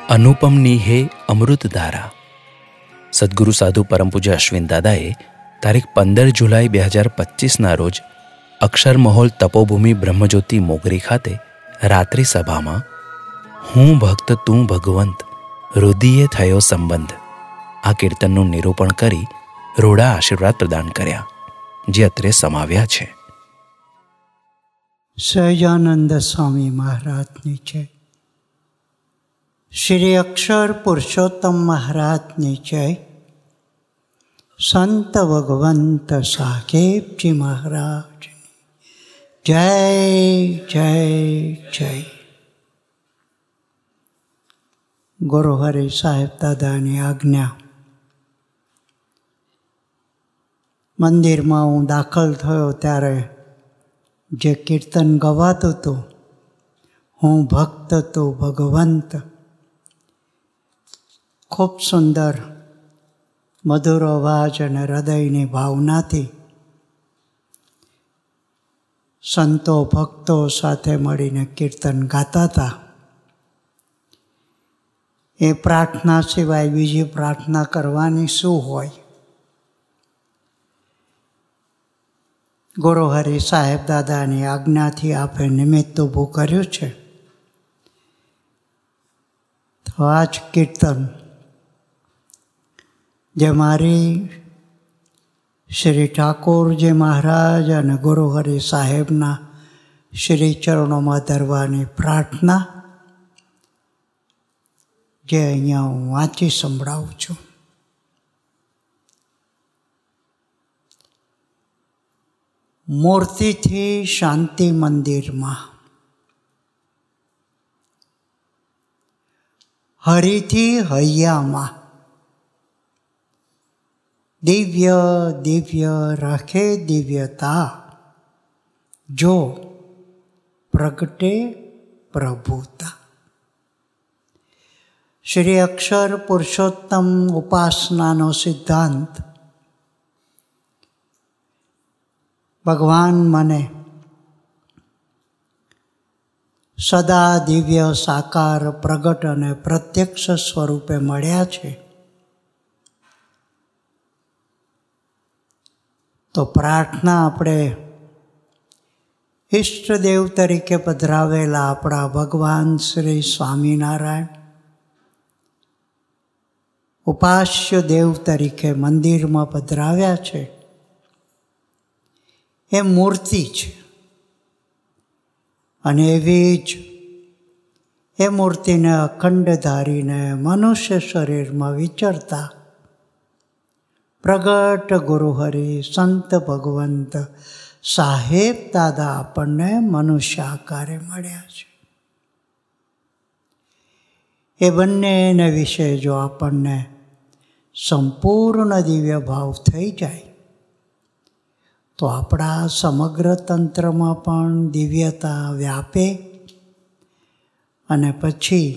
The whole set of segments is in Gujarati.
અનુપમની હે અમૃતધારા. સદગુરુ સાધુ પરમ પૂજ્ય અશ્વિન દાદાએ તારીખ 15 જુલાઈ 2025ના રોજ અક્ષર મહોલ તપોભૂમિ બ્રહ્મજ્યોતિ મોગરી ખાતે રાત્રિ સભામાં હું ભક્ત તું ભગવંત રુદિયે થયો સંબંધ આ કીર્તનનું નિરૂપણ કરી રૂડા આશીર્વાદ પ્રદાન કર્યા, જે અત્રે સમાવ્યા છે. સહજાનંદ સ્વામી મહારાજની છે. શ્રી અક્ષર પુરુષોત્તમ મહારાજની છે. સંત ભગવંત સાહેબજી મહારાજની જય જય જય. ગુરુહરિ સાહેબ દાદાની આજ્ઞા. મંદિરમાં હું દાખલ થયો ત્યારે જે કીર્તન ગવાતું હતું, હું ભક્ત તું ભગવંત, ખૂબ સુંદર મધુર અવાજ અને હૃદયની ભાવનાથી સંતો ભક્તો સાથે મળીને કીર્તન ગાતા હતા. એ પ્રાર્થના સિવાય બીજી પ્રાર્થના કરવાની શું હોય? ગુરુહરિ સાહેબ દાદાની આજ્ઞાથી આપણે નિમિત્ત ઊભું કર્યું છે. તો આ જ કીર્તન જે મારી શ્રી ઠાકોરજી મહારાજ અને ગુરુહરિ સાહેબના શ્રી ચરણોમાં ધરવાની પ્રાર્થના, જે અહીંયા હું વાંચી સંભળાવું છું. મૂર્તિથી શાંતિ મંદિરમાં, હરિથી હૈયામાં, દિવ્ય દિવ્ય રાખે દિવ્યતા, જો પ્રગટે પ્રભુતા. શ્રી અક્ષર પુરુષોત્તમ ઉપાસનાનો સિદ્ધાંત, ભગવાન મને સદા દિવ્ય સાકાર પ્રગટ અને પ્રત્યક્ષ સ્વરૂપે મળ્યા છે. તો પ્રાર્થના આપણે ઈષ્ટદેવ તરીકે પધરાવેલા આપણા ભગવાન શ્રી સ્વામિનારાયણ, ઉપાસ્ય દેવ તરીકે મંદિરમાં પધરાવ્યા છે. એ મૂર્તિ છે અને એવી જ એ મૂર્તિને અખંડ ધારીને મનુષ્ય શરીરમાં વિચરતા પ્રગટ ગુરુહરિ સંત ભગવંત સાહેબ દાદા આપણને મનુષ્ય આકારે મળ્યા છે. એ બંનેને વિશે જો આપણને સંપૂર્ણ દિવ્ય ભાવ થઈ જાય તો આપણા સમગ્ર તંત્રમાં પણ દિવ્યતા વ્યાપે અને પછી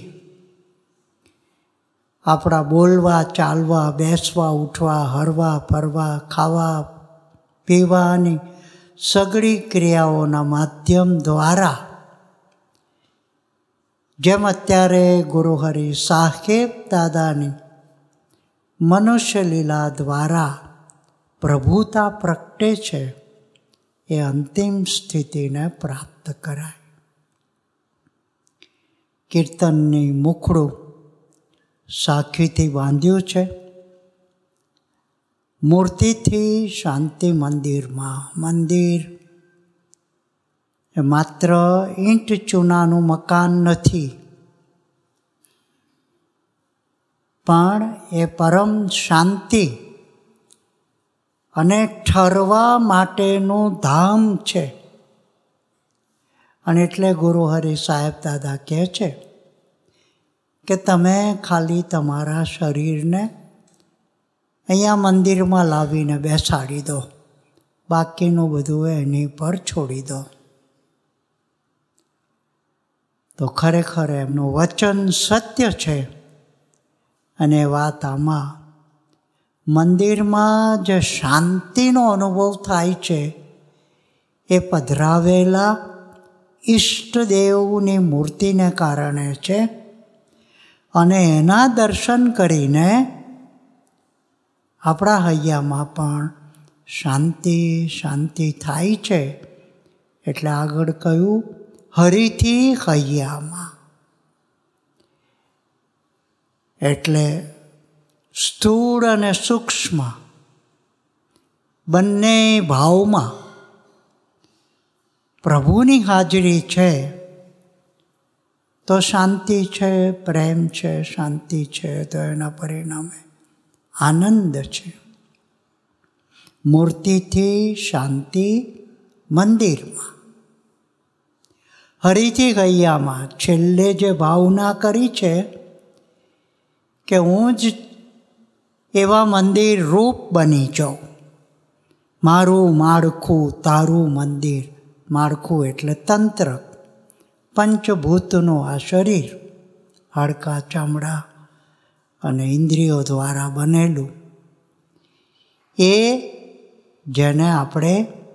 આપણા બોલવા, ચાલવા, બેસવા, ઉઠવા, હરવા, ફરવા, ખાવા, પીવાની સઘળી ક્રિયાઓના માધ્યમ દ્વારા, જેમ અત્યારે ગુરુહરિ સાહેબ દાદાની મનુષ્ય લીલા દ્વારા પ્રભુતા પ્રગટે છે, એ અંતિમ સ્થિતિને પ્રાપ્ત કરાય. કીર્તનની મુખડું સાખીથી બાંધ્યું છે. મૂર્તિથી શાંતિ મંદિરમાં. મંદિર એ માત્ર ઈંટ ચૂનાનું મકાન નથી, પણ એ પરમ શાંતિ અને ઠરવા માટેનું ધામ છે. અને એટલે ગુરુહરિ સાહેબ દાદા કહે છે કે તમે ખાલી તમારા શરીરને અહીંયા મંદિરમાં લાવીને બેસાડી દો, બાકીનું બધું એની પર છોડી દો. તો ખરેખર એમનું વચન સત્ય છે. અને વાત આમાં મંદિરમાં જે શાંતિનો અનુભવ થાય છે એ પધરાવેલા ઈષ્ટદેવની મૂર્તિને કારણે છે. અને એના દર્શન કરીને આપણા હૈયામાં પણ શાંતિ શાંતિ થાય છે. એટલે આગળ કહ્યું હરિથી હૈયામાં. એટલે સ્થૂળ અને સૂક્ષ્મ બંને ભાવમાં પ્રભુની હાજરી છે તો શાંતિ છે, પ્રેમ છે, શાંતિ છે, તો એના પરિણામે આનંદ છે. મૂર્તિથી શાંતિ મંદિરમાં, હરિથી હૈયામાં છેલ્લે જે ભાવના કરી છે કે હું જ એવા મંદિર રૂપ બની જાઉં, મારું માળખું તારું મંદિર. માળખું એટલે તંત્ર, પંચભૂતનું આ શરીર, હાડકાં, ચામડા અને ઇન્દ્રિયો દ્વારા બનેલું, એ જેને આપણે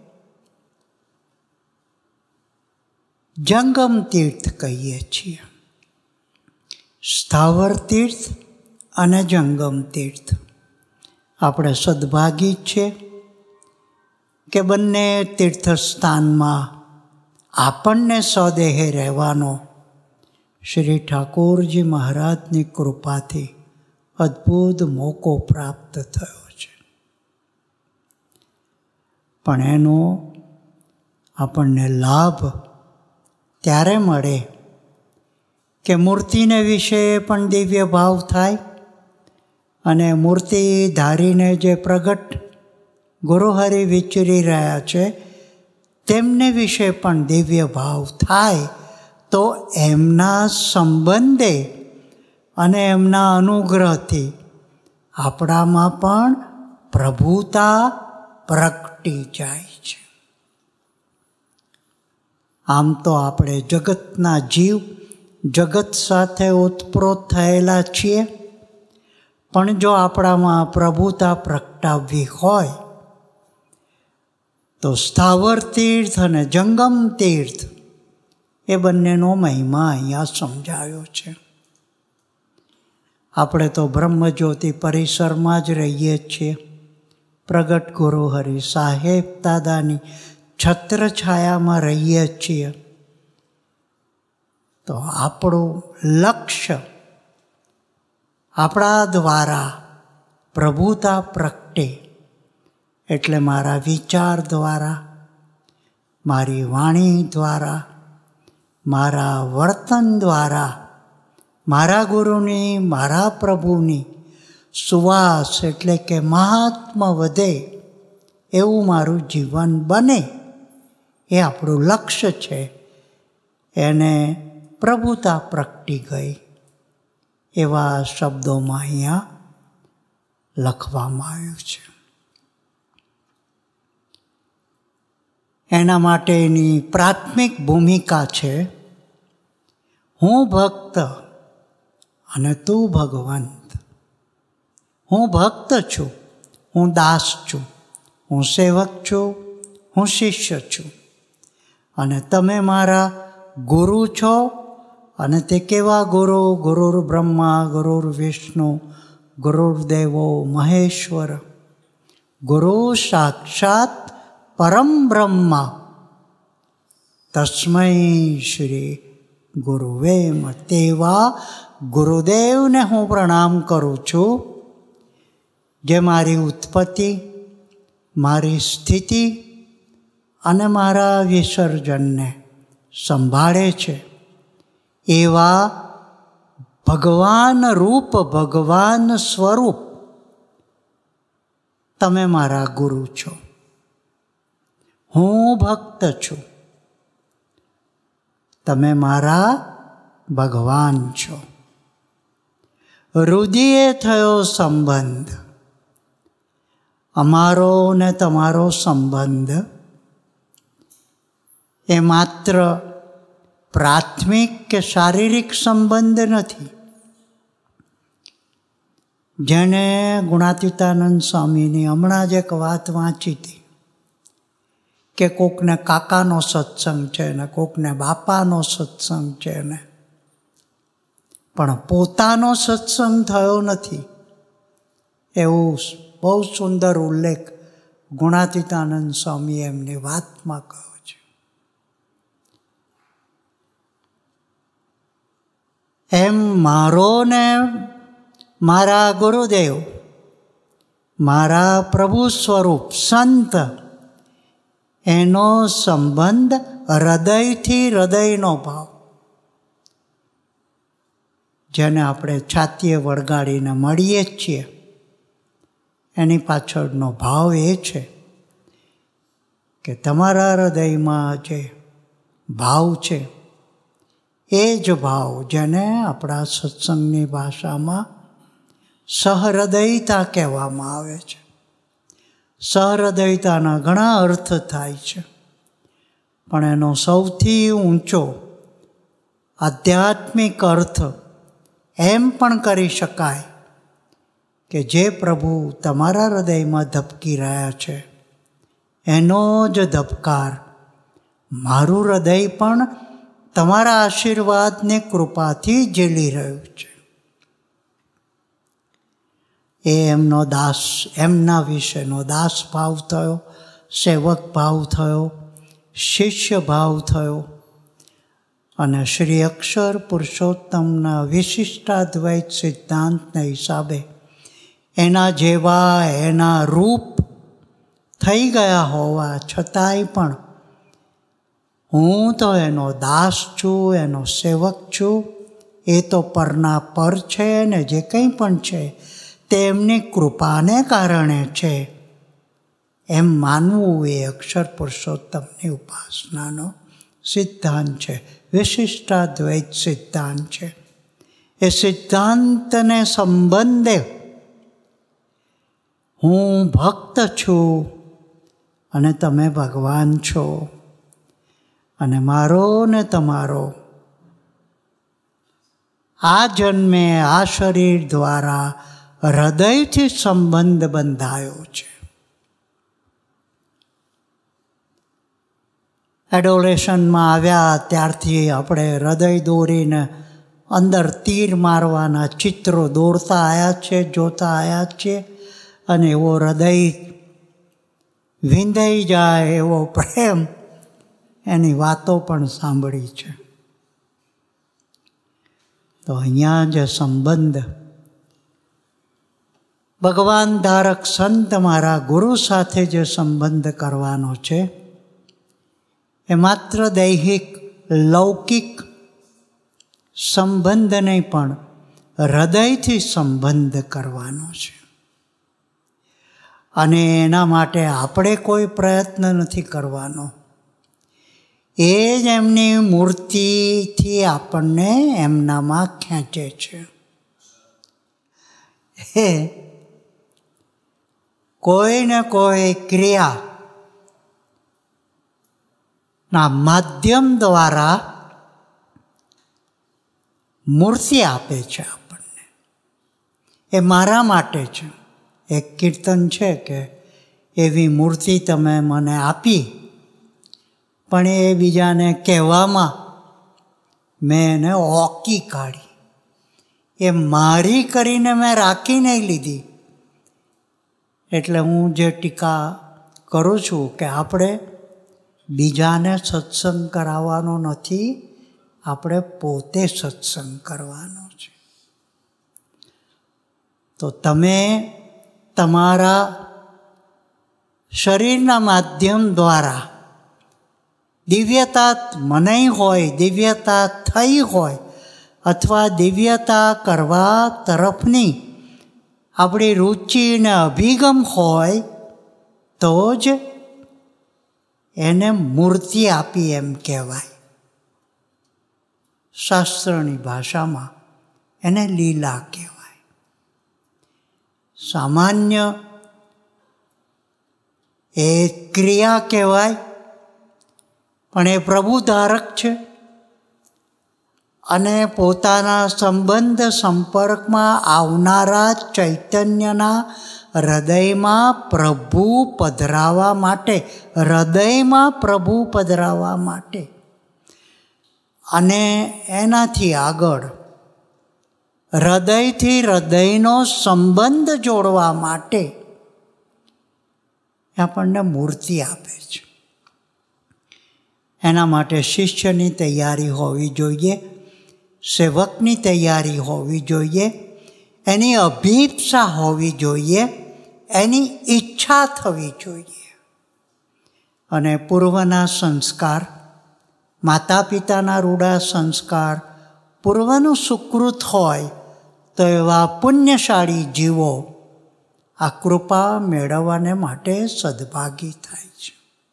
જંગમ તીર્થ કહીએ છીએ. સ્થાવર તીર્થ અને જંગમ તીર્થ. આપણે સદભાગી છીએ કે બંને તીર્થસ્થાનમાં આપણને સ્વદેહે રહેવાનો શ્રી ઠાકોરજી મહારાજની કૃપાથી અદ્ભુત મોકો પ્રાપ્ત થયો છે. પણ એનો આપણને લાભ ત્યારે મળે કે મૂર્તિને વિશે પણ દિવ્ય ભાવ થાય અને મૂર્તિ ધારીને જે પ્રગટ ગુરુહરિ વિચરી રહ્યા છે તેમને વિશે પણ દિવ્ય ભાવ થાય, તો એમના સંબંધે અને એમના અનુગ્રહથી આપણામાં પણ પ્રભુતા પ્રગટી જાય છે. આમ તો આપણે જગતના જીવ, જગત સાથે ઓતપ્રોત થયેલા છીએ, પણ જો આપણામાં પ્રભુતા પ્રગટાવવી હોય તો સ્થાવર તીર્થ અને જંગમ તીર્થ એ બંનેનો મહિમા અહીંયા સમજાયો છે. આપણે તો બ્રહ્મજ્યોતિ પરિસરમાં જ રહીએ છીએ. પ્રગટ ગુરુહરિ સાહેબ દાદાની છત્રછાયામાં રહીએ છીએ. તો આપણું લક્ષ્ય આપણા દ્વારા પ્રભુતા પ્રગટે, એટલે મારા વિચાર દ્વારા, મારી વાણી દ્વારા, મારા વર્તન દ્વારા મારા ગુરુની, મારા પ્રભુની સુવાસ એટલે કે મહાત્મા વધે એવું મારું જીવન બને, એ આપણું લક્ષ્ય છે. એને પ્રભુતા પ્રગટી ગઈ એવા શબ્દોમાં અહીંયા લખવામાં આવ્યું છે. એના માટેની પ્રાથમિક ભૂમિકા છે હું ભક્ત અને તું ભગવંત. હું ભક્ત છું, હું દાસ છું, હું સેવક છું, હું શિષ્ય છું, અને તમે મારા ગુરુ છો. અને તે કેવા ગુરુ? ગુરુર બ્રહ્મા, ગુરુર વિષ્ણુ, ગુરુર્દેવો મહેશ્વર, ગુરુ સાક્ષાત પરમ બ્રહ્મ, તસ્મૈ શ્રી ગુરુવે નમઃ. તેવા ગુરુદેવને હું પ્રણામ કરું છું, જે મારી ઉત્પત્તિ, મારી સ્થિતિ અને મારા વિસર્જનને સંભાળે છે. એવા ભગવાન રૂપ, ભગવાન સ્વરૂપ તમે મારા ગુરુ છો. હું ભક્ત છું, તમે મારા ભગવાન છો. હૃદયે થયો સંબંધ. અમારો ને તમારો સંબંધ એ માત્ર પ્રાથમિક કે શારીરિક સંબંધ નથી. જેને ગુણાતીતાનંદ સ્વામીની હમણાં જ એક વાત વાંચી હતી કે કોકને કાકાનો સત્સંગ છે ને કોકને બાપાનો સત્સંગ છે ને પણ પોતાનો સત્સંગ થયો નથી. એવું બહુ સુંદર ઉલ્લેખ ગુણાતીતાનંદ સ્વામી એમની વાતમાં કહ્યો છે. એમ મારો ને મારા ગુરુદેવ, મારા પ્રભુ સ્વરૂપ સંત, એનો સંબંધ હૃદયથી હૃદયનો ભાવ, જેને આપણે છાતીએ વળગાડીને મળીએ જ છીએ, એની પાછળનો ભાવ એ છે કે તમારા હૃદયમાં જે ભાવ છે એ જ ભાવ, જેને આપણા સત્સંગની ભાષામાં સહૃદયતા કહેવામાં આવે છે. સહૃદયતાના ઘણા અર્થ થાય છે, પણ એનો સૌથી ઊંચો આધ્યાત્મિક અર્થ એમ પણ કરી શકાય કે જે પ્રભુ તમારા હૃદયમાં ધબકી રહ્યા છે એનો જ ધબકાર મારું હૃદય પણ તમારા આશીર્વાદની કૃપાથી ઝીલી રહ્યું છે. એ એમનો દાસ, એમના વિશેનો દાસ ભાવ થયો, સેવક ભાવ થયો, શિષ્ય ભાવ થયો, અને શ્રી અક્ષર પુરુષોત્તમના વિશિષ્ટાદ્વૈત સિદ્ધાંતના હિસાબે એના જેવા, એના રૂપ થઈ ગયા હોવા છતાંય પણ હું તો એનો દાસ છું, એનો સેવક છું. એ તો પરના પર છે ને જે કંઈ પણ છે તેમની કૃપાને કારણે છે, એમ માનવું એ અક્ષર પુરુષોત્તમની ઉપાસનાનો સિદ્ધાંત છે, વિશિષ્ટાદ્વૈત સિદ્ધાંત છે. એ સિદ્ધાંતને સંબંધે હું ભક્ત છું અને તમે ભગવાન છો, અને મારો ને તમારો આ જન્મે આ શરીર દ્વારા હૃદયથી સંબંધ બંધાયો છે. એડોલેશનમાં આવ્યા ત્યારથી આપણે હૃદય દોરીને અંદર તીર મારવાના ચિત્રો દોરતા આવ્યા છે, જોતા આવ્યા છીએ, અને એવો હૃદય વિંધાઈ જાય એવો પ્રેમ, એની વાતો પણ સાંભળી છે. તો અહીંયા જે સંબંધ ભગવાન ધારક સંત મારા ગુરુ સાથે જે સંબંધ કરવાનો છે એ માત્ર દૈહિક લૌકિક સંબંધ નહીં, પણ હૃદયથી સંબંધ કરવાનો છે. અને એના માટે આપણે કોઈ પ્રયત્ન નથી કરવાનો. એ જ એમની મૂર્તિથી આપણને એમનામાં ખેંચે છે. એ કોઈ ને કોઈ ક્રિયાના માધ્યમ દ્વારા મૂર્તિ આપે છે આપણને. એ મારા માટે છે. એક કીર્તન છે કે એવી મૂર્તિ તમે મને આપી, પણ એ બીજાને કહેવામાં મેં એને ઓકી કાઢી. એ મારી કરીને મેં રાખી નહીં લીધી. એટલે હું જે ટીકા કરું છું કે આપણે બીજાને સત્સંગ કરાવવાનો નથી, આપણે પોતે સત્સંગ કરવાનો છે. તો તમે તમારા શરીરના માધ્યમ દ્વારા દિવ્યતા મનાઈ હોય, દિવ્યતા થઈ હોય, અથવા દિવ્યતા કરવા તરફની આપણી રુચિ ને અભિગમ હોય તો જ એને મૂર્તિ આપી એમ કહેવાય. શાસ્ત્રની ભાષામાં એને લીલા કહેવાય. સામાન્ય એ ક્રિયા કહેવાય, પણ એ પ્રભુ ધારક છે અને પોતાના સંબંધ સંપર્કમાં આવનારા ચૈતન્યના હૃદયમાં પ્રભુ પધરાવવા માટે, હૃદયમાં પ્રભુ પધરાવવા માટે અને એનાથી આગળ હૃદયથી હૃદયનો સંબંધ જોડવા માટે આપણને મૂર્તિ આપે છે. એના માટે શિષ્યની તૈયારી હોવી જોઈએ, સેવકની તૈયારી હોવી જોઈએ, એની અભિપ્સા હોવી જોઈએ, એની ઈચ્છા થવી જોઈએ. અને પૂર્વના સંસ્કાર, માતા પિતાના રૂડા સંસ્કાર, પૂર્વનું સુકૃત હોય તો એવા પુણ્યશાળી જીવો આ કૃપા મેળવવાને માટે સદભાગી થાય છે.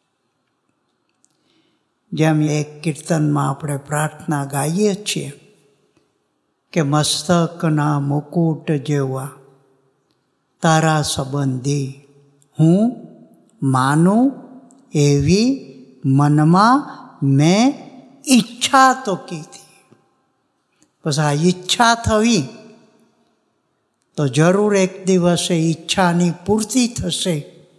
જેમ એક કીર્તનમાં આપણે પ્રાર્થના ગાઈએ છીએ કે મસ્તકના મુકુટ જેવા તારા સંબંધી હું માનું એવી મનમાં મેં ઈચ્છા તો કીધી. બસ આ ઈચ્છા થવી તો જરૂર એક દિવસે ઈચ્છાની પૂર્તિ થશે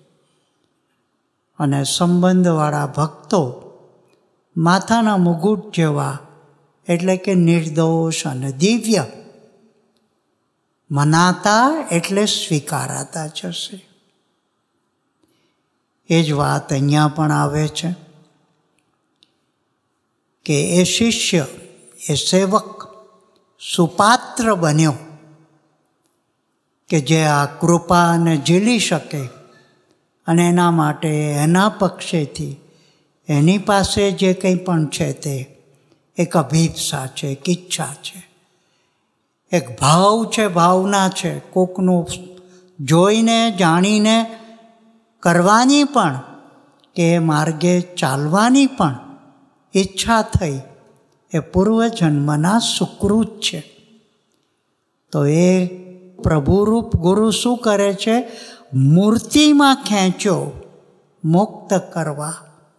અને સંબંધવાળા ભક્તો માથાના મુગુટ જેવા એટલે કે નિર્દોષ અને દિવ્ય મનાતા એટલે સ્વીકારાતા જશે. એ જ વાત અહીંયા પણ આવે છે કે એ શિષ્ય, એ સેવક સુપાત્ર બન્યો કે જે આ કૃપાને ઝીલી શકે અને એના માટે એના પક્ષેથી એની પાસે જે કંઈ પણ છે તે એક અભિપ્સા છે, એક ઈચ્છા છે, એક ભાવ છે, ભાવના છે, કોકનું જોઈને જાણીને કરવાની પણ કે માર્ગે ચાલવાની પણ ઈચ્છા થઈ એ પૂર્વજન્મના સુકૃત છે. તો એ પ્રભુરૂપ ગુરુ શું કરે છે? મૂર્તિમાં ખેંચો મુક્ત કરવા.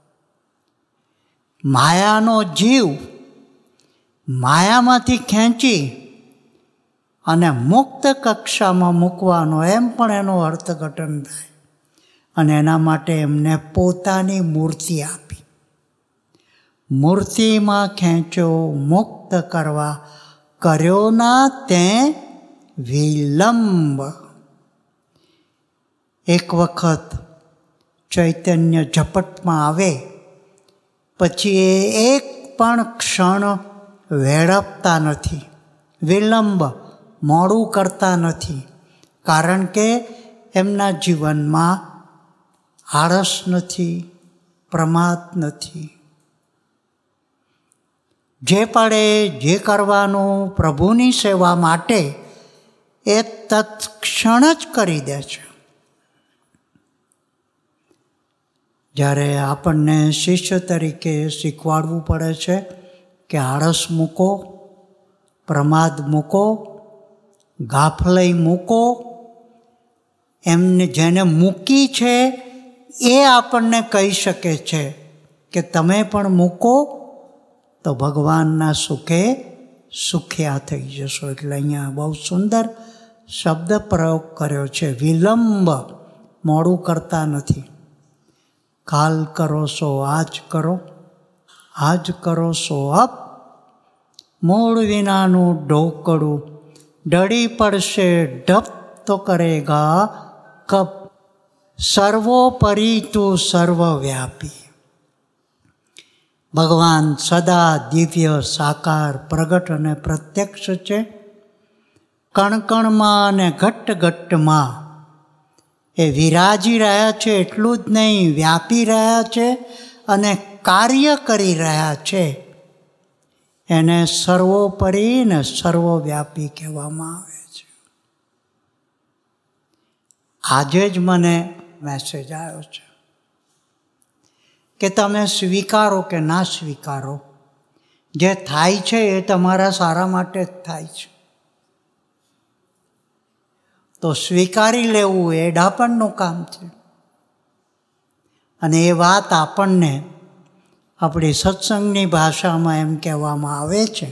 માયાનો જીવ માયામાંથી ખેંચી અને મુક્ત કક્ષામાં મૂકવાનો, એમ પણ એનો અર્થઘટન થાય. અને એના માટે એમને પોતાની મૂર્તિ આપી. મૂર્તિમાં ખેંચો મુક્ત કરવા, કર્યો ના તે વિલંબ. એક વખત ચૈતન્ય ઝપટમાં આવે પછી એ એક પણ ક્ષણ વેડપતા નથી, વિલંબ મોડું કરતા નથી. કારણ કે એમના જીવનમાં આળસ નથી, પ્રમાદ નથી. જે પડે જે કરવાનું પ્રભુની સેવા માટે એ તત્ક્ષણ જ કરી દે છે. જ્યારે આપણને શિષ્ય તરીકે શીખવાડવું પડે છે કે આળસ મૂકો, પ્રમાદ મૂકો, ગાફલઈ મૂકો, એમને જેને મૂકી છે એ આપણને કહી શકે છે કે તમે પણ મૂકો તો ભગવાનના સુખે સુખ્યા થઈ જશો. એટલે અહીંયા બહુ સુંદર શબ્દ પ્રયોગ કર્યો છે, વિલંબ. મોડું કરતા નથી. કાલ કરો સો આજ કરો, આજ કરો સો અબ. મૂળ વિનાનું ઢોકળું ડળી પડશે ડપ તો કરેગા કબ. સર્વોપરી તું સર્વવ્યાપી. ભગવાન સદા દિવ્ય, સાકાર, પ્રગટ અને પ્રત્યક્ષ છે. કણકણમાં અને ઘટ્ટ ઘટ્ટમાં એ વિરાજી રહ્યા છે. એટલું જ નહીં, વ્યાપી રહ્યા છે અને કાર્ય કરી રહ્યા છે. એને સર્વોપરી ને સર્વવ્યાપી કહેવામાં આવે છે. આજે જ મને મેસેજ આવ્યો છે કે તમે સ્વીકારો કે ના સ્વીકારો, જે થાય છે એ તમારા સારા માટે જ થાય છે. તો સ્વીકારી લેવું એ ડાપણનું કામ છે. અને એ વાત આપણને આપણી સત્સંગની ભાષામાં એમ કહેવામાં આવે છે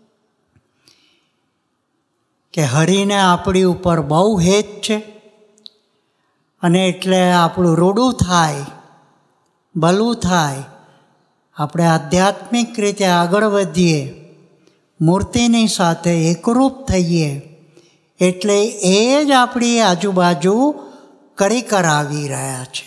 કે હરિને આપણી ઉપર બહુ હેત છે અને એટલે આપણું રૂડું થાય, ભલું થાય, આપણે આધ્યાત્મિક રીતે આગળ વધીએ, મૂર્તિની સાથે એકરૂપ થઈએ એટલે એ જ આપણી આજુબાજુ કરાવી રહ્યા છે.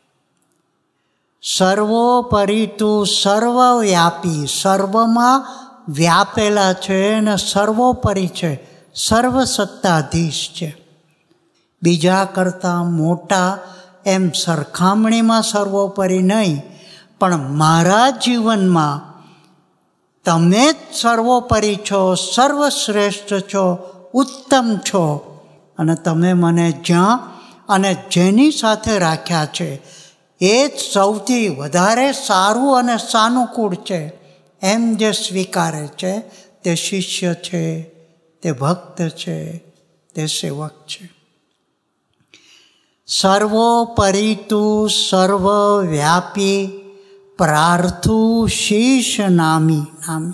સર્વોપરી તું સર્વવ્યાપી, સર્વમાં વ્યાપેલા છે અને સર્વોપરી છે, સર્વસત્તાધીશ છે. બીજા કરતાં મોટા એમ સરખામણીમાં સર્વોપરી નહીં, પણ મારા જીવનમાં તમે જ સર્વોપરી છો, સર્વશ્રેષ્ઠ છો, ઉત્તમ છો. અને તમે મને જ્યાં અને જેની સાથે રાખ્યા છે એ જ સૌથી વધારે સારું અને સાનુકૂળ છે એમ જે સ્વીકારે છે તે શિષ્ય છે, તે ભક્ત છે, તે સેવક છે. સર્વોપરી તું સર્વવ્યાપી પ્રાર્થું શીશ નામી.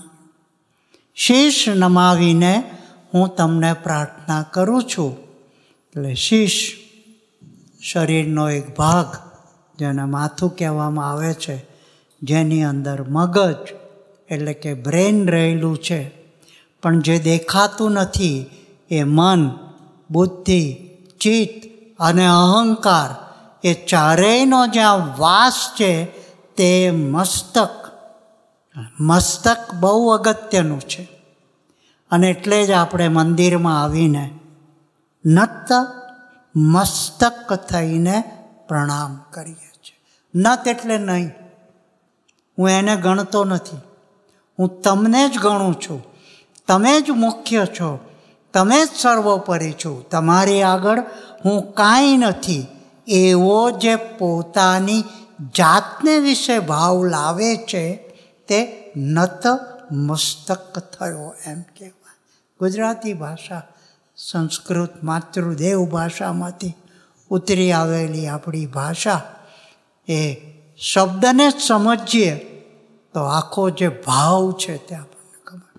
શીશ નમાવીને હું તમને પ્રાર્થના કરું છું. એટલે શીશ શરીરનો એક ભાગ, જેને માથું કહેવામાં આવે છે, જેની અંદર મગજ એટલે કે બ્રેન રહેલું છે. પણ જે દેખાતું નથી એ મન, બુદ્ધિ, ચિત્ત અને અહંકાર, એ ચારેયનો જ્યાં વાસ છે તે મસ્તક. મસ્તક બહુ અગત્યનું છે. અને એટલે જ આપણે મંદિરમાં આવીને નત મસ્તક થઈને પ્રણામ કરીએ છીએ. નત એટલે નહીં, હું એને ગણતો નથી, હું તમને જ ગણું છું. તમે જ મુખ્ય છો, તમે જ સર્વોપરી છો, તમારી આગળ હું કાંઈ નથી, એવો જે પોતાની જાતને વિશે ભાવ લાવે છે તે નત મસ્તક થયો એમ કહેવાય. ગુજરાતી ભાષા સંસ્કૃત માતૃદેવ ભાષામાંથી ઉતરી આવેલી આપણી ભાષા, એ શબ્દને જ સમજીએ તો આખો જે ભાવ છે તે આપણને ખબર.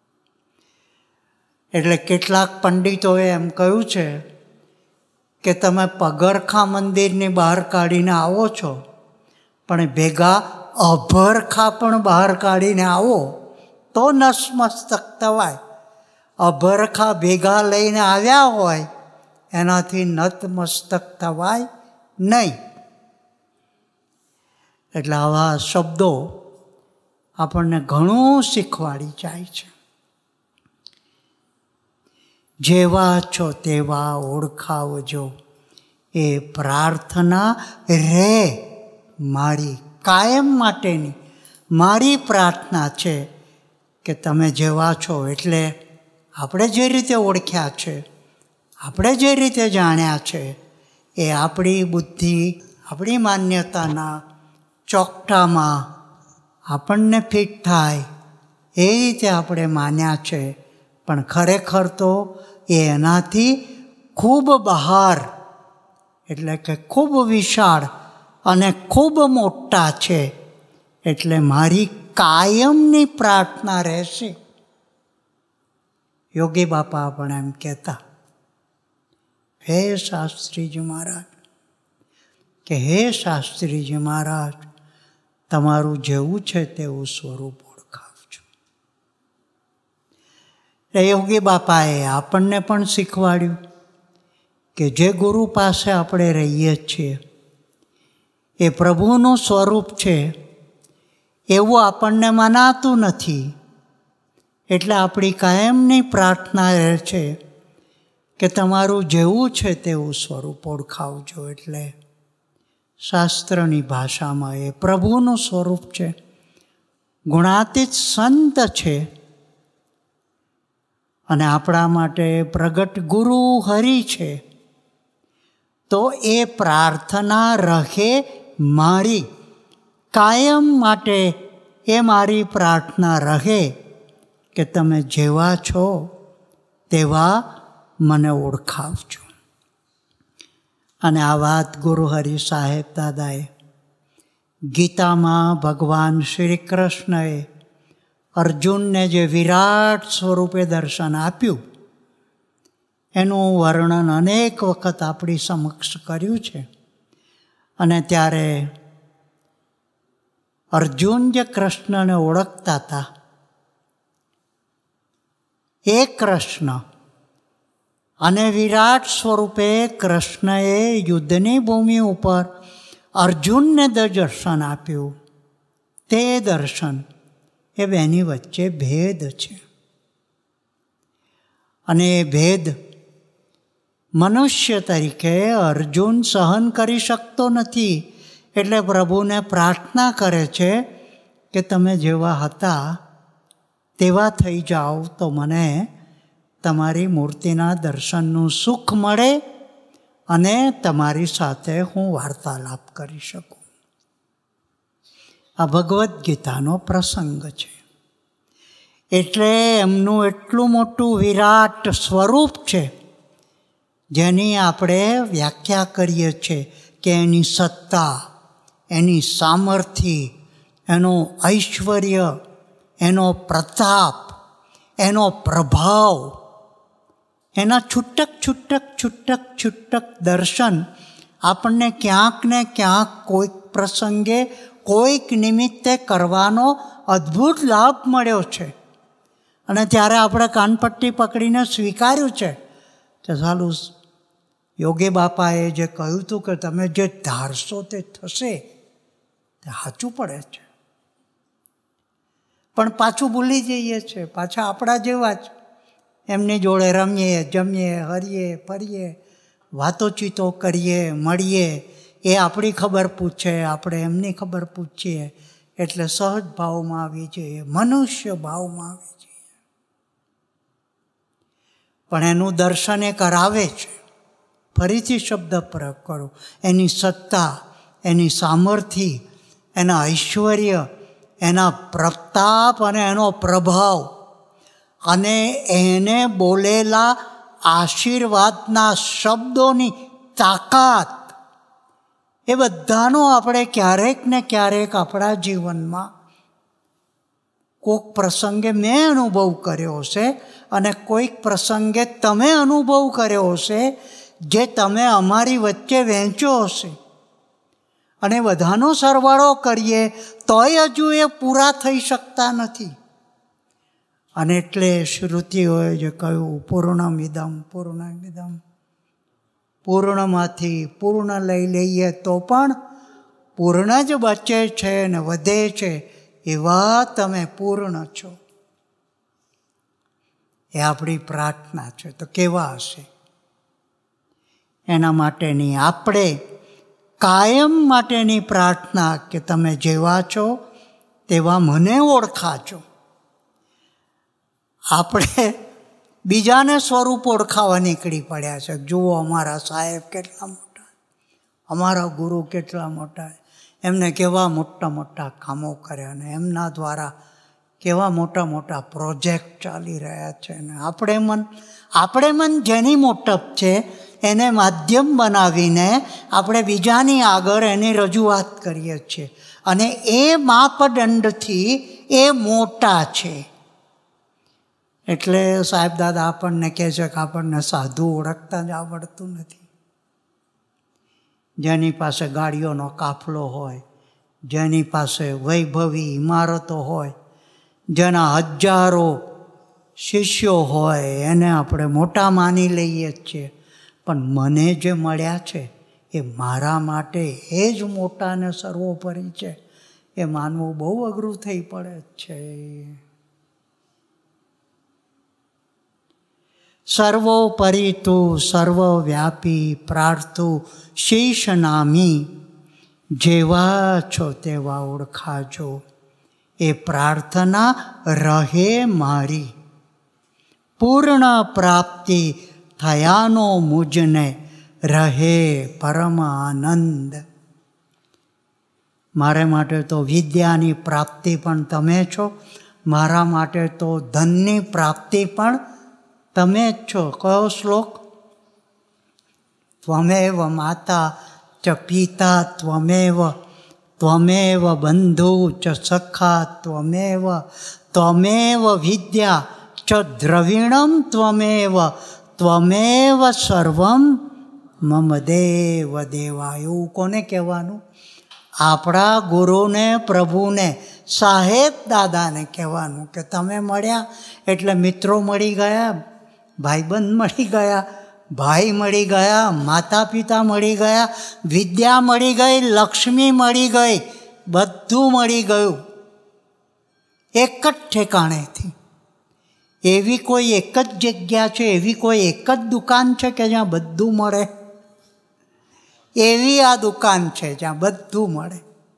એટલે કેટલાક પંડિતોએ એમ કહ્યું છે કે તમે પગરખા મંદિરની બહાર કાઢીને આવો છો, પણ ભેગા અભરખા પણ બહાર કાઢીને આવો તો નસમસ્તક થવાય. અભરખા ભેગા લઈને આવ્યા હોય એનાથી નતમસ્તક થવાય નહીં. એટલે આવા શબ્દો આપણને ઘણું શીખવાડી જાય છે. જેવા છો તેવા ઓળખાવજો, એ પ્રાર્થના રે મારી કાયમ માટેની મારી પ્રાર્થના છે કે તમે જેવા છો. એટલે આપણે જે રીતે ઓળખ્યા છે, આપણે જે રીતે જાણ્યા છે, એ આપણી બુદ્ધિ, આપણી માન્યતાના ચોકઠામાં આપણને ફિટ થાય એ રીતે આપણે માન્યા છે. પણ ખરેખર તો એ એનાથી ખૂબ બહાર, એટલે કે ખૂબ વિશાળ અને ખૂબ મોટા છે. એટલે મારી કાયમની પ્રાર્થના રહેશે. યોગી બાપા પણ એમ કહેતા, હે શાસ્ત્રીજી મહારાજ, કે હે શાસ્ત્રીજી મહારાજ, તમારું જેવું છે તેવું સ્વરૂપ ઓળખાવજો. એ યોગી બાપાએ આપણને પણ શીખવાડ્યું કે જે ગુરુ પાસે આપણે રહીએ છીએ એ પ્રભુનું સ્વરૂપ છે એવું આપણને મનાતું નથી. એટલે આપણી કાયમની પ્રાર્થના એ છે કે તમારું જેવું છે તેવું સ્વરૂપ ઓળખાવજો. એટલે શાસ્ત્રની ભાષામાં એ પ્રભુનું સ્વરૂપ છે. ગુણાતીત સંત છે અને આપણા માટે પ્રગટ ગુરુ હરિ છે. તો એ પ્રાર્થના રહે મારી કાયમ માટે, એ મારી પ્રાર્થના રહે કે તમે જેવા છો તેવા મને ઓળખાવજો. અને આ વાત ગુરુ હરિ સાહેબ દાદાએ ગીતામાં ભગવાન શ્રી કૃષ્ણએ અર્જુનને જે વિરાટ સ્વરૂપે દર્શન આપ્યું એનું વર્ણન અનેક વખત આપણી સમક્ષ કર્યું છે. અને ત્યારે અર્જુન જે કૃષ્ણને ઓળખતા હતા એ કૃષ્ણ અને વિરાટ સ્વરૂપે કૃષ્ણએ યુદ્ધની ભૂમિ ઉપર અર્જુનને દર્શન આપ્યું. તે દર્શન એ બેની વચ્ચે ભેદ છે. અને એ ભેદ મનુષ્ય તરીકે અર્જુન સહન કરી શકતો નથી. એટલે પ્રભુને પ્રાર્થના કરે છે કે તમે જેવા હતા તેવા થઈ જાઓ તો મને તમારી મૂર્તિના દર્શનનું સુખ મળે અને તમારી સાથે હું વાર્તાલાપ કરી શકું. આ ભગવદ્ ગીતાનો પ્રસંગ છે. એટલે એમનું એટલું મોટું વિરાટ સ્વરૂપ છે જેની આપણે વ્યાખ્યા કરીએ છીએ કે એની સત્તા, એની સામર્થ્ય, એનું ઐશ્વર્ય, એનો પ્રતાપ, એનો પ્રભાવ, એના છૂટક દર્શન આપણને ક્યાંક ને ક્યાંક કોઈક પ્રસંગે કોઈક નિમિત્તે કરવાનો અદ્ભુત લાભ મળ્યો છે. અને ત્યારે આપણે કાનપટ્ટી પકડીને સ્વીકાર્યું છે કે સાલું યોગી બાપાએ જે કહ્યું હતું કે તમે જે ધારશો તે થશે, તે સાચું પડે છે. પણ પાછું ભૂલી જઈએ છીએ, પાછા આપણા જેવા જ એમની જોડે રમીએ, જમીએ, હરીએ, ફરીએ, વાતોચીતો કરીએ, મળીએ, એ આપણી ખબર પૂછે, આપણે એમની ખબર પૂછીએ. એટલે સહજ ભાવમાં આવી જઈએ, મનુષ્ય ભાવમાં આવી જઈએ. પણ એનું દર્શન એ કરાવે છે. ફરીથી શબ્દ પ્રયોગ કરો. એની સત્તા, એની સામર્થ્ય, એના ઐશ્વર્ય, એના પ્રતાપ અને એનો પ્રભાવ અને એને બોલેલા આશીર્વાદના શબ્દોની તાકાત, એ બધાનો આપણે ક્યારેક ને ક્યારેક આપણા જીવનમાં કોઈક પ્રસંગે મેં અનુભવ કર્યો હશે અને કોઈક પ્રસંગે તમે અનુભવ કર્યો હશે જે તમે અમારી વચ્ચે વહેંચ્યો હશે. અને બધાનો સરવાળો કરીએ તોય હજુ એ પૂરા થઈ શકતા નથી. અને એટલે શ્રુતિઓએ જે કહ્યું પૂર્ણમિદમ પૂર્ણમિદમ, પૂર્ણમાંથી પૂર્ણ લઈ લઈએ તો પણ પૂર્ણ જ બચે છે ને વધે છે. એવા તમે પૂર્ણ છો, એ આપણી પ્રાર્થના છે. તો કેવા હશે? એના માટેની આપણે કાયમ માટેની પ્રાર્થના કે તમે જેવા છો તેવા મને ઓળખાજો. આપણે બીજાને સ્વરૂપ ઓળખાવા નીકળી પડ્યા છે. જુઓ અમારા સાહેબ કેટલા મોટા, અમારા ગુરુ કેટલા મોટા, એમને કેવા મોટા મોટા કામો કર્યા ને એમના દ્વારા કેવા મોટા મોટા પ્રોજેક્ટ ચાલી રહ્યા છે. ને આપણે મન જેની મોટપ છે એને માધ્યમ બનાવીને આપણે બીજાની આગળ એની રજૂઆત કરીએ છીએ. અને એ માપદંડથી એ મોટા છે. એટલે સાહેબ દાદા આપણને કહે છે કે આપણને સાધુ ઓળખતા જ આવડતું નથી. જેની પાસે ગાડીઓનો કાફલો હોય, જેની પાસે વૈભવી ઇમારતો હોય, જેના હજારો શિષ્યો હોય, એને આપણે મોટા માની લઈએ છીએ. પણ મને જે મળ્યા છે એ મારા માટે એ જ મોટા ને સર્વોપરી છે. એ માનવું બહુ અઘરું થઈ પડે છે. સર્વોપરી તું સર્વવ્યાપી પ્રાર્થું શીશ નામી, જેવા છો તેવા ઓળખાજો. એ પ્રાર્થના રહે મારી, પૂર્ણ પ્રાપ્તિ થયાનો મુજને રહે પરમ આનંદ. મારે માટે તો વિદ્યાની પ્રાપ્તિ પણ તમે છો, મારા માટે તો ધનની પ્રાપ્તિ પણ તમે જ છો. કયો શ્લોક? ત્વમેવ માતા ચ પિતા ત્વમેવ, ત્વમેવ બંધુ ચ સખા ત્વમેવ, ત્વમેવ વિદ્યા ચ દ્રવિણમ ત્વમેવ, ત્વમેવ સર્વમ મમ દેવ દેવા. એવું કોને કહેવાનું? આપણા ગુરુને, પ્રભુને, સાહેબ દાદાને કહેવાનું કે તમે મળ્યા એટલે મિત્રો મળી ગયા, ભાઈબંધ મળી ગયા, ભાઈ મળી ગયા, માતા પિતા મળી ગયા, વિદ્યા મળી ગઈ, લક્ષ્મી મળી ગઈ, બધું મળી ગયું એક જ ઠેકાણેથી. એવી કોઈ એક જ જગ્યા છે, એવી કોઈ એક જ દુકાન છે કે જ્યાં બધું મળે? એવી આ દુકાન છે જ્યાં બધું મળે.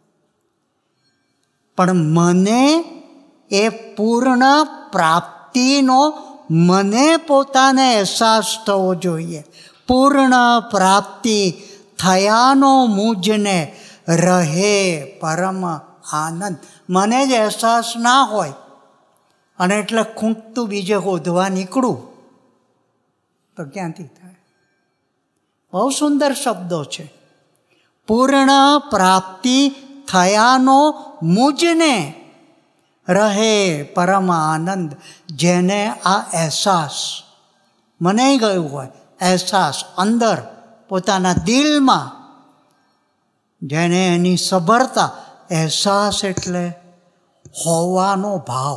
પણ મને એ પૂર્ણ પ્રાપ્તિનો મને પોતાને અહેસાસ થવો જોઈએ. પૂર્ણ પ્રાપ્તિ થયાનો મુજને રહે પરમ આનંદ. મને જ અહેસાસ ના હોય અને એટલે ખૂંટતું બીજે શોધવા નીકળું તો ક્યાંથી થાય? બહુ સુંદર શબ્દો છે. પૂર્ણ પ્રાપ્તિ થયાનો મુજને રહે પરમ આનંદ. જેને આ અહેસાસ મને ગયું હોય, અહેસાસ અંદર પોતાના દિલમાં, જેને એની સભરતા, અહેસાસ એટલે હોવાનો ભાવ,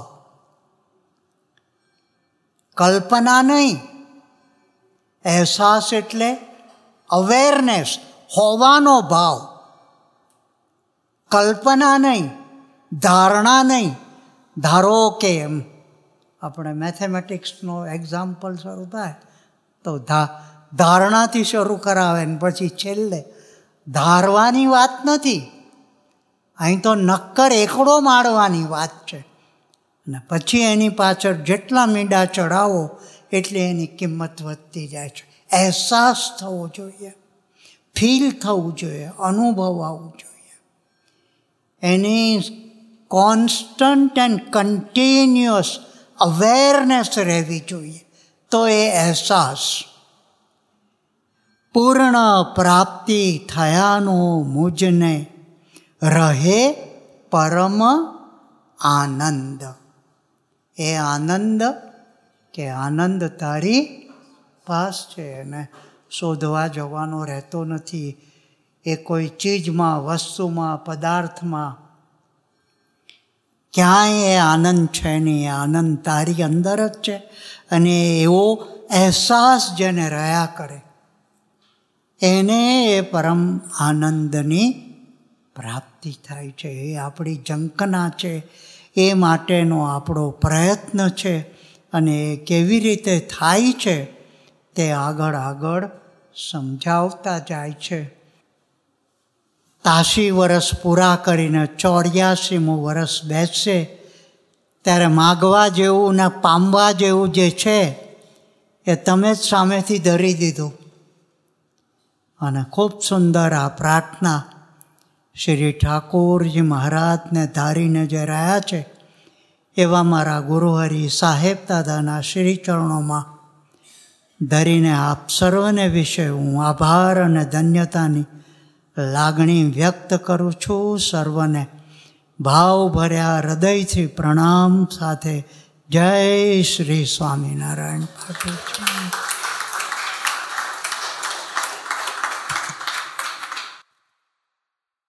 કલ્પના નહીં. અહેસાસ એટલે અવેરનેસ, હોવાનો ભાવ, કલ્પના નહીં, ધારણા નહીં. ધારો કે એમ આપણે મેથેમેટિક્સનો એક્ઝામ્પલ શરૂ થાય તો ધારણાથી શરૂ કરાવે ને પછી છેલ્લે ધારવાની વાત નથી. અહીં તો નક્કર એકડો મારવાની વાત છે. અને પછી એની પાછળ જેટલા મીંડા ચડાવો એટલી એની કિંમત વધતી જાય છે. અહેસાસ થવો જોઈએ, ફીલ થવું જોઈએ, અનુભવ આવવું જોઈએ. એની કોન્સ્ટન્ટ એન્ડ કન્ટિન્યુઅસ અવેરનેસ રહેવી જોઈએ. તો એ અહેસાસ પૂર્ણ પ્રાપ્તિ થયાનો મુજને રહે પરમ આનંદ. એ આનંદ કે આનંદ તારી પાસ છે, એને શોધવા જવાનો રહેતો નથી. એ કોઈ ચીજમાં, વસ્તુમાં, પદાર્થમાં ક્યાંય એ આનંદ છે નહીં. આનંદ તારી અંદર જ છે. અને એવો અહેસાસ જેને રહ્યા કરે એને એ પરમ આનંદની પ્રાપ્તિ થાય છે. એ આપણી ઝંખના છે, એ માટેનો આપણો પ્રયત્ન છે. અને એ કેવી રીતે થાય છે તે આગળ આગળ સમજાવતા જાય છે. 80 વર્ષ પૂરા કરીને 84મું વર્ષ બેસશે ત્યારે માગવા જેવું ને પામવા જેવું જે છે એ તમે જ સામેથી ધરી દીધું. અને ખૂબ સુંદર આ પ્રાર્થના શ્રી ઠાકોરજી મહારાજને ધારીને જે રહ્યા છે એવા મારા ગુરુહરિ સાહેબ દાદાના શ્રી ચરણોમાં ધરીને આપ સર્વને વિશે હું આભાર અને ધન્યતાની લાગણી વ્યક્ત કરું છું. સર્વને ભાવભર્યા હૃદયથી પ્રણામ સાથે જય શ્રી સ્વામિનારાયણ પાઠવું છું.